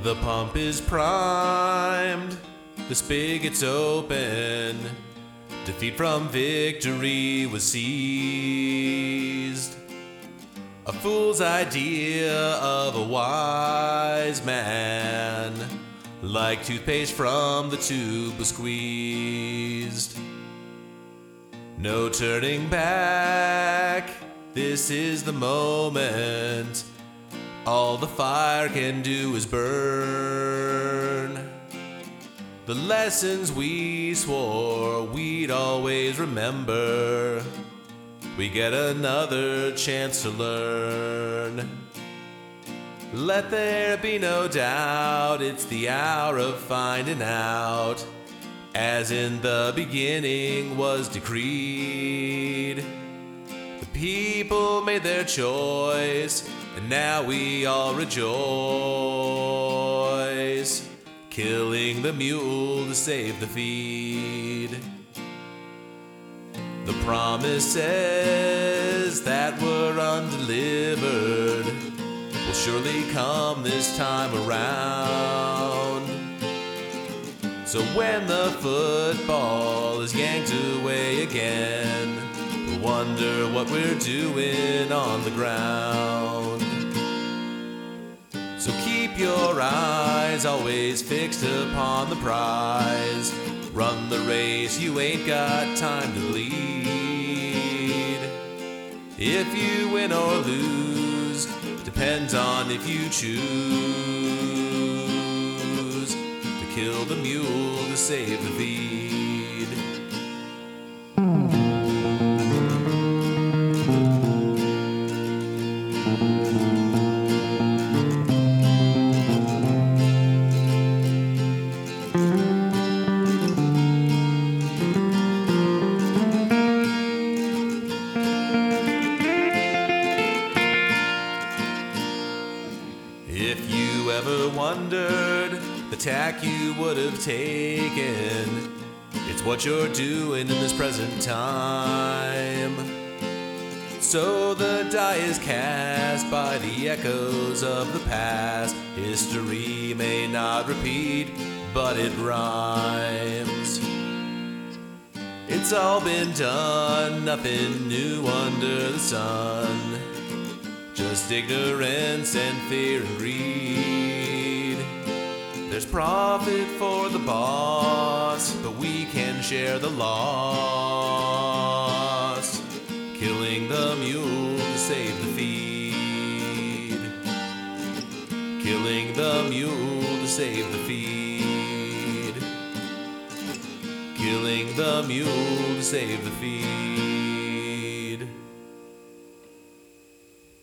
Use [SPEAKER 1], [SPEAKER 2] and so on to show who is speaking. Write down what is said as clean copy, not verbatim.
[SPEAKER 1] The pump is primed, the spigot's open. Defeat from victory was seized. A fool's idea of a wise man, like toothpaste from the tube was squeezed. No turning back, this is the moment. All the fire can do is burn. The lessons we swore we'd always remember. We get another chance to learn. Let there be no doubt, it's the hour of finding out, as in the beginning was decreed. The people made their choice, and now we all rejoice, killing the mule to save the feed. The promises that were undelivered will surely come this time around. So when the football is yanked away again, we'll wonder what we're doing on the ground. So keep your eyes always fixed upon the prize. Run the race, you ain't got time to bleed. If you win or lose depends on if you choose to kill the mule to save the feed. If you ever wondered the tack you would have taken, it's what you're doing in this present time. So the die is cast by the echoes of the past. History may not repeat, but it rhymes. It's all been done, nothing new under the sun. Just ignorance and fear and greed. There's profit for the boss, but we can share the loss, killing the mule to save the feed. Killing the mule to save the feed. Killing the mule to save the feed.